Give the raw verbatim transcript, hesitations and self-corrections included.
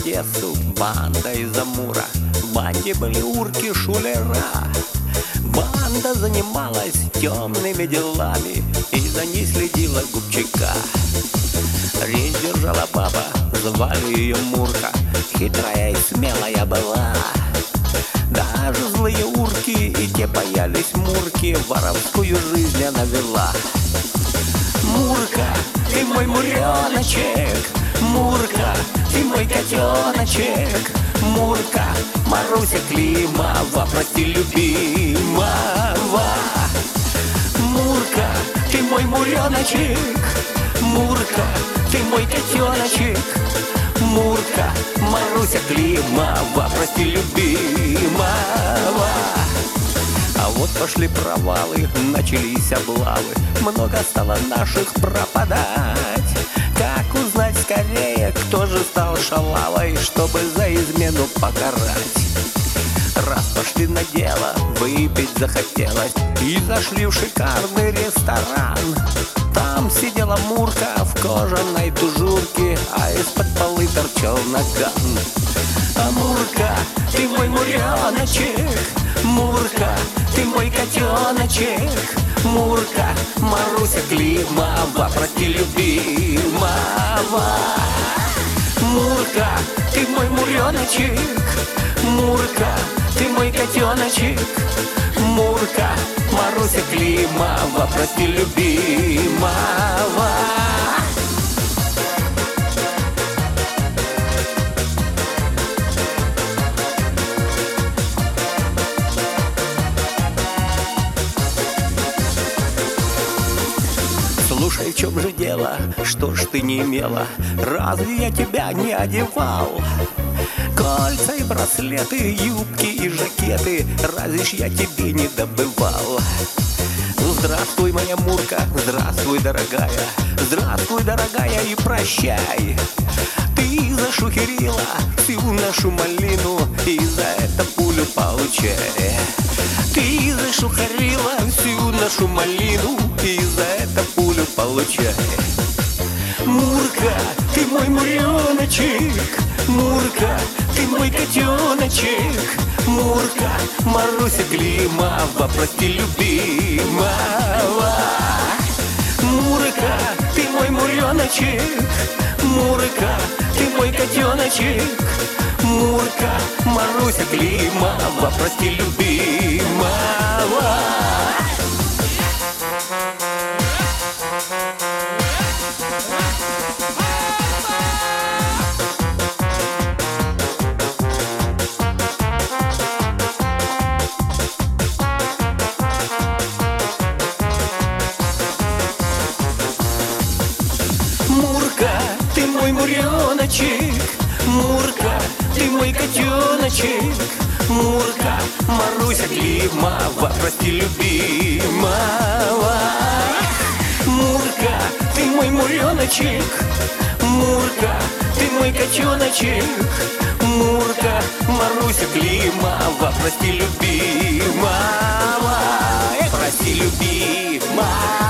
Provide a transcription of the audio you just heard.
Одессу банда из Амура. В банде были урки, шулера. Банда занималась темными делами, и за ней следила Губчака. Речь держала баба, звали ее Мурка. Хитрая и смелая была. Даже злые урки и те боялись Мурки. Воровскую жизнь она вела. Мурка, ты мой муреночек, Мурка, ты мой котеночек, Мурка, Маруся Климова, прости любимого. Мурка, ты мой муреночек, Мурка, ты мой котеночек, Мурка, Маруся Климова, прости любимого. А вот пошли провалы, начались облавы, много стало наших пропадать. Как узнать скорее, кто же стал шалавой, чтобы за измену покарать? Раз пошли на дело, выпить захотелось, и зашли в шикарный ресторан. Там сидела Мурка в кожаной тужурке, а из-под полы торчал наган. А Мурка, ты мой муреночек, Мурка, ты мой котеночек, Мурка, Маруся Климова, прости любимого. Мурка, ты мой муреночек, Мурка, ты мой котеночек, Мурка, Маруся Климова, прости любимого. Слушай, в чем же дело, что ж ты не имела? Разве я тебя не одевал? Кольца и браслеты, юбки и жакеты, разве ж я тебе не добывал? Здравствуй, моя Мурка, здравствуй, дорогая, здравствуй, дорогая, и прощай. Ты зашухерила всю нашу малину, и за это пулю получай. Ты зашухерила всю нашу малину, и за это пулю получай. Мурка, ты мой муреночек, Мурка, ты мой котеночек, Мурка, Маруся Климова, прости любимого. Мурка, ты мой муреночек, Мурка, ты мой котеночек, Мурка, Маруся Климова, прости любимого. Мурка, ты мой муреночек, Мурка, ты мой котеночек, Мурка, Маруся Климова, прости любимого. Мурка, ты мой муреночек, Мурка, ты мой котеночек, Мурка, Маруся Климова, прости любимого, прости любимого.